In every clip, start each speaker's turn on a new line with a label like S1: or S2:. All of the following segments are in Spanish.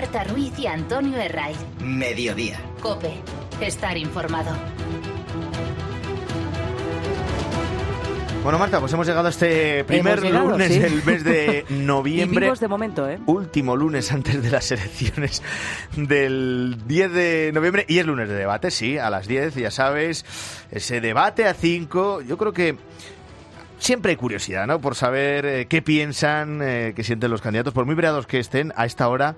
S1: Marta Ruiz y Antonio Herraiz.
S2: Mediodía.
S1: COPE. Estar informado.
S3: Bueno, Marta, pues hemos llegado a este primer lunes del mes de noviembre.
S4: Y vivos de momento, ¿eh?
S3: Último lunes antes de las elecciones del 10 de noviembre. Y es lunes de debate, sí, a las 10, ya sabes. Ese debate a 5. Yo creo que siempre hay curiosidad, ¿no? Por saber qué piensan, qué sienten los candidatos. Por muy variados que estén, a esta hora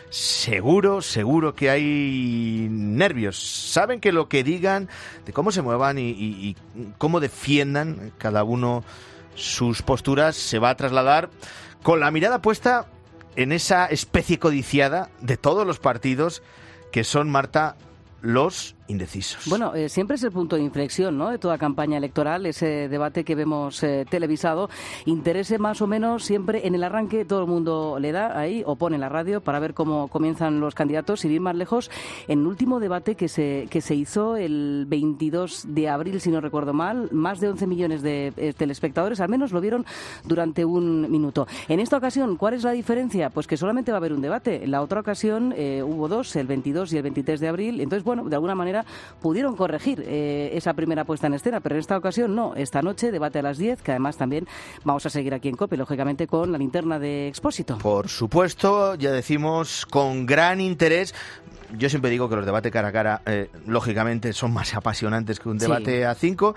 S3: seguro que hay nervios. Saben que lo que digan, de cómo se muevan y cómo defiendan cada uno sus posturas, se va a trasladar con la mirada puesta en esa especie codiciada de todos los partidos que son, Marta, los indecisos.
S4: Bueno, siempre es el punto de inflexión, ¿no?, de toda campaña electoral, ese debate que vemos televisado. Interese más o menos siempre en el arranque, todo el mundo le da ahí o pone la radio para ver cómo comienzan los candidatos. Y bien más lejos, en el último debate que se hizo el 22 de abril, si no recuerdo mal, más de 11 millones de telespectadores al menos lo vieron durante un minuto. En esta ocasión, ¿cuál es la diferencia? Pues que solamente va a haber un debate. En la otra ocasión hubo dos, el 22 y el 23 de abril. Entonces, bueno, de alguna manera pudieron corregir esa primera puesta en escena, pero en esta ocasión no. Esta noche, debate a las 10, que además también vamos a seguir aquí en COPE, lógicamente con la linterna de Expósito.
S3: Por supuesto, ya decimos, con gran interés. Yo siempre digo que los debates cara a cara, lógicamente, son más apasionantes que un debate a 5,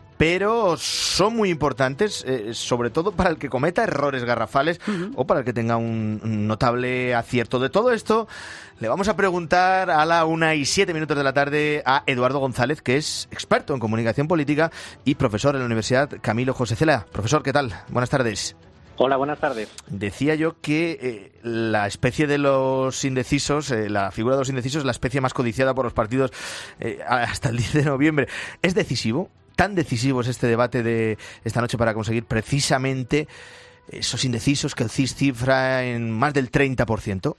S3: pero son muy importantes, sobre todo para el que cometa errores garrafales o para el que tenga un notable acierto. De todo esto le vamos a preguntar a la 1:07 de la tarde a Eduardo González, que es experto en comunicación política y profesor en la Universidad Camilo José Cela. Profesor, ¿qué tal? Buenas tardes.
S5: Hola, buenas tardes.
S3: Decía yo que la especie de los indecisos, la figura de los indecisos, es la especie más codiciada por los partidos hasta el 10 de noviembre. ¿Es decisivo? ¿Tan decisivo es este debate de esta noche para conseguir precisamente esos indecisos que el CIS cifra en más del 30%?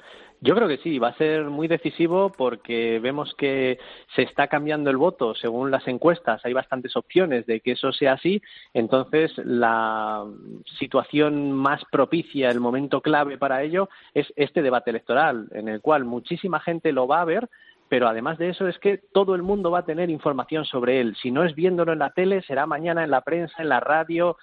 S5: Yo creo que sí, va a ser muy decisivo porque vemos que se está cambiando el voto según las encuestas. Hay bastantes opciones de que eso sea así. Entonces, la situación más propicia, el momento clave para ello, es este debate electoral, en el cual muchísima gente lo va a ver, pero además de eso es que todo el mundo va a tener información sobre él. Si no es viéndolo en la tele, será mañana en la prensa, en la radio,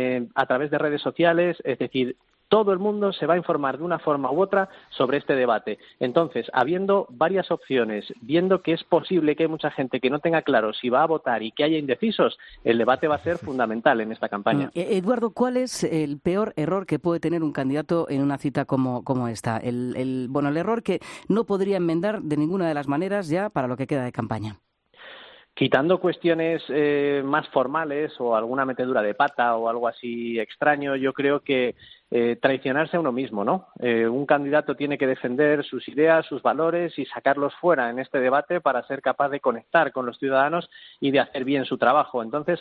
S5: a través de redes sociales. Es decir, todo el mundo se va a informar de una forma u otra sobre este debate. Entonces, habiendo varias opciones, viendo que es posible que hay mucha gente que no tenga claro si va a votar y que haya indecisos, el debate va a ser fundamental en esta campaña.
S4: Eduardo, ¿cuál es el peor error que puede tener un candidato en una cita como esta? El error que no podría enmendar de ninguna de las maneras ya para lo que queda de campaña.
S5: Quitando cuestiones más formales o alguna metedura de pata o algo así extraño, yo creo que traicionarse a uno mismo, ¿no? Un candidato tiene que defender sus ideas, sus valores y sacarlos fuera en este debate para ser capaz de conectar con los ciudadanos y de hacer bien su trabajo. Entonces,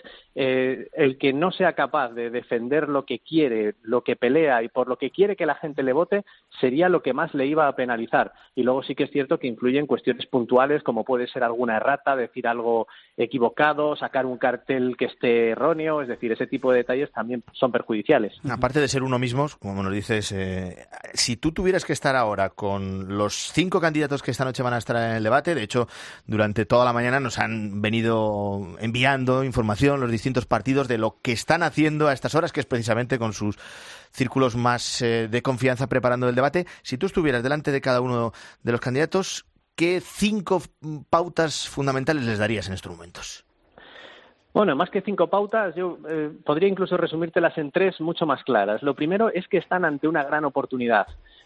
S5: el que no sea capaz de defender lo que quiere, lo que pelea y por lo que quiere que la gente le vote, sería lo que más le iba a penalizar. Y luego sí que es cierto que influyen cuestiones puntuales, como puede ser alguna errata, decir algo equivocado, sacar un cartel que esté erróneo, es decir, ese tipo de detalles también son perjudiciales.
S3: Aparte de ser uno mismo, como nos dices, si tú tuvieras que estar ahora con los 5 candidatos que esta noche van a estar en el debate, de hecho, durante toda la mañana nos han venido enviando información los distintos partidos de lo que están haciendo a estas horas, que es precisamente con sus círculos más de confianza preparando el debate. Si tú estuvieras delante de cada uno de los candidatos, ¿qué 5 pautas fundamentales les darías en estos momentos?
S5: Bueno, más que 5 pautas, yo podría incluso resumírtelas en 3 mucho más claras. Lo primero es que están ante una gran oportunidad.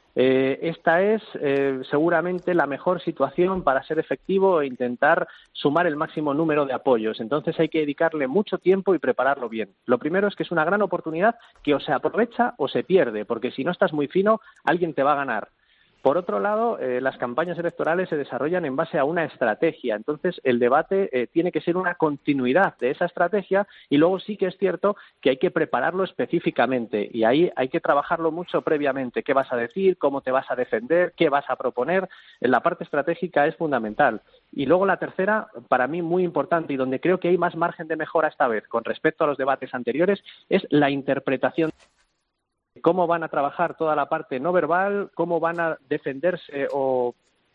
S5: Esta es seguramente la mejor situación para ser efectivo e intentar sumar el máximo número de apoyos. Entonces hay que dedicarle mucho tiempo y prepararlo bien. Lo primero es que es una gran oportunidad que o se aprovecha o se pierde, porque si no estás muy fino, alguien te va a ganar. Por otro lado, las campañas electorales se desarrollan en base a una estrategia. Entonces, el debate tiene que ser una continuidad de esa estrategia y luego sí que es cierto que hay que prepararlo específicamente y ahí hay que trabajarlo mucho previamente. ¿Qué vas a decir? ¿Cómo te vas a defender? ¿Qué vas a proponer? La parte estratégica es fundamental. Y luego la tercera, para mí muy importante y donde creo que hay más margen de mejora esta vez con respecto a los debates anteriores, es la interpretación. cómo van a trabajar toda la parte no verbal, cómo van a defenderse o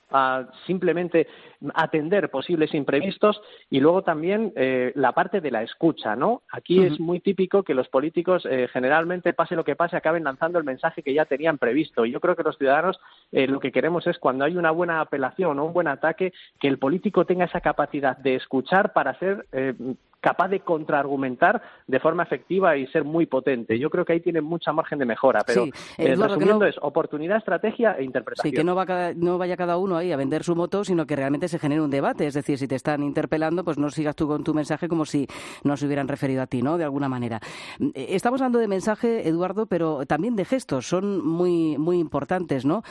S5: a simplemente atender posibles imprevistos, y luego también la parte de la escucha, ¿no? Aquí es muy típico que los políticos generalmente, pase lo que pase, acaben lanzando el mensaje que ya tenían previsto. Y yo creo que los ciudadanos lo que queremos es, cuando hay una buena apelación o un buen ataque, que el político tenga esa capacidad de escuchar para ser capaz de contraargumentar de forma efectiva y ser muy potente. Yo creo que ahí tiene mucha margen de mejora, pero
S4: sí, Eduardo,
S5: resumiendo es oportunidad, estrategia e interpretación.
S4: Sí, que no vaya cada uno ahí a vender su moto, sino que realmente se genere un debate. Es decir, si te están interpelando, pues no sigas tú con tu mensaje como si no se hubieran referido a ti, ¿no? De alguna manera. Estamos hablando de mensaje, Eduardo, pero también de gestos. Son muy, muy importantes, ¿no?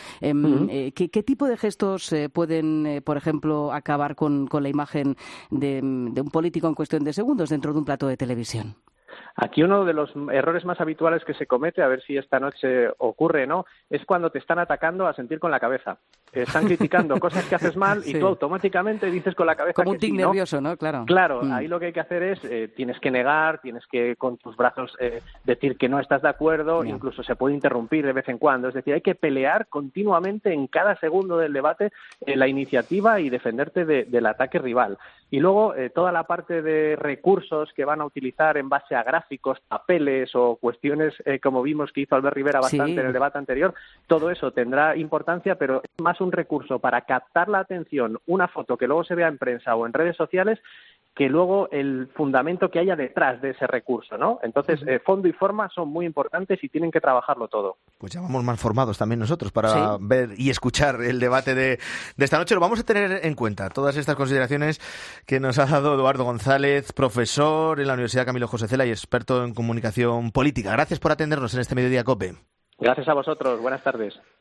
S4: ¿Qué tipo de gestos pueden, por ejemplo, acabar con la imagen de un político en cuestión de segundos dentro de un plato de televisión?
S5: Aquí uno de los errores más habituales que se comete, a ver si esta noche ocurre, ¿no?, es cuando te están atacando a sentir con la cabeza. Están criticando cosas que haces mal y tú automáticamente dices con la cabeza
S4: como
S5: que
S4: un tic
S5: sí, ¿no?
S4: nervioso, ¿no? Claro.
S5: Ahí lo que hay que hacer es, tienes que negar, tienes que con tus brazos decir que no estás de acuerdo, incluso se puede interrumpir de vez en cuando. Es decir, hay que pelear continuamente en cada segundo del debate la iniciativa y defenderte del ataque rival. Y luego toda la parte de recursos que van a utilizar en base a gráficos, papeles o cuestiones como vimos que hizo Albert Rivera bastante en el debate anterior, todo eso tendrá importancia, pero es más un recurso para captar la atención, una foto que luego se vea en prensa o en redes sociales, que luego el fundamento que haya detrás de ese recurso, ¿no? Entonces, fondo y forma son muy importantes y tienen que trabajarlo todo.
S3: Pues ya vamos más formados también nosotros para ver y escuchar el debate de esta noche. Lo vamos a tener en cuenta, todas estas consideraciones que nos ha dado Eduardo González, profesor en la Universidad Camilo José Cela y experto en comunicación política. Gracias por atendernos en este Mediodía COPE.
S5: Gracias a vosotros. Buenas tardes.